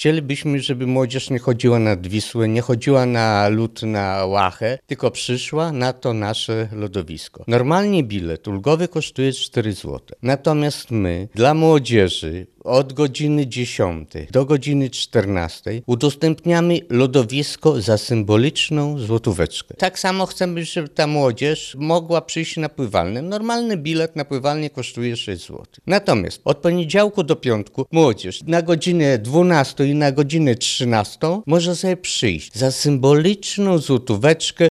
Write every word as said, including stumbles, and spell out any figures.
Chcielibyśmy, żeby młodzież nie chodziła nad Wisłę, nie chodziła na lód na Łachę, tylko przyszła na to nasze lodowisko. Normalnie bilet ulgowy kosztuje cztery złote. Natomiast my dla młodzieży od godziny dziesiątej do godziny czternastej udostępniamy lodowisko za symboliczną złotóweczkę. Tak samo chcemy, żeby ta młodzież mogła przyjść na pływalnię. Normalny bilet na pływalnię kosztuje sześć złotych. Natomiast od poniedziałku do piątku młodzież na godzinę dwunastą i na godzinę trzynastą może sobie przyjść za symboliczną złotóweczkę